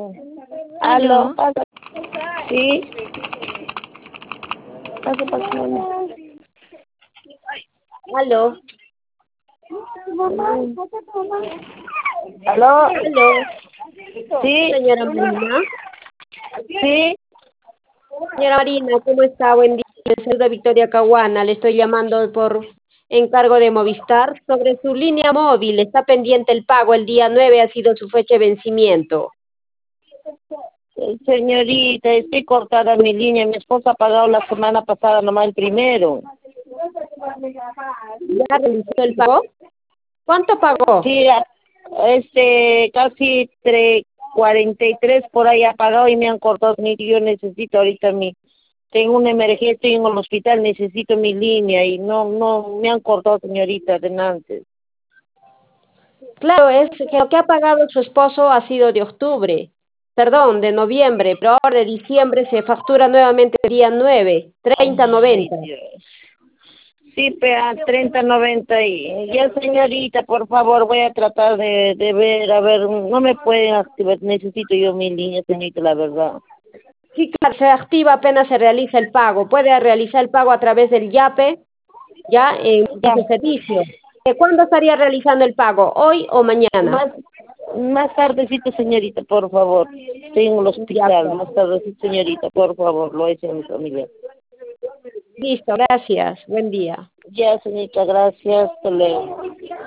Aló, Aló. pasa. Sí, pasa. Aló, Aló, aló, sí, señora Marina. sí. Señora Marina, ¿cómo está? Buen día. Le saluda Victoria Caguana. Le estoy llamando por encargo de Movistar sobre su línea móvil. Está pendiente el pago. El día 9 ha sido su fecha de vencimiento. Señorita, estoy cortada mi línea. Mi esposa ha pagado la semana pasada nomás el primero. ¿Ya realizó el pago? ¿Cuánto pagó? Sí, casi 43 por ahí ha pagado y me han cortado. Yo necesito ahorita tengo una emergencia, estoy en el hospital, necesito mi línea y no, me han cortado, señorita, de antes. Claro, es que lo que ha pagado su esposo ha sido de octubre, perdón, de noviembre, pero ahora de diciembre se factura nuevamente el día 9, Ay, 30.90. Dios. Sí, pea 30.90 y ya, señorita, por favor, voy a tratar de ver, a ver, no me pueden activar, necesito yo mi línea, señorita, la verdad. Sí, claro, se activa apenas se realiza el pago. Puede realizar el pago a través del YAPE, ya en Ya, ese servicio. ¿Cuándo estaría realizando el pago? ¿Hoy o mañana? más, más tardecito, señorita, por favor. Estoy en el Ya, hospital, pues. más tardecito, señorita, por favor, lo he hecho en mi familia. Listo, gracias. Buen día. Ya, señorita, gracias, hasta luego.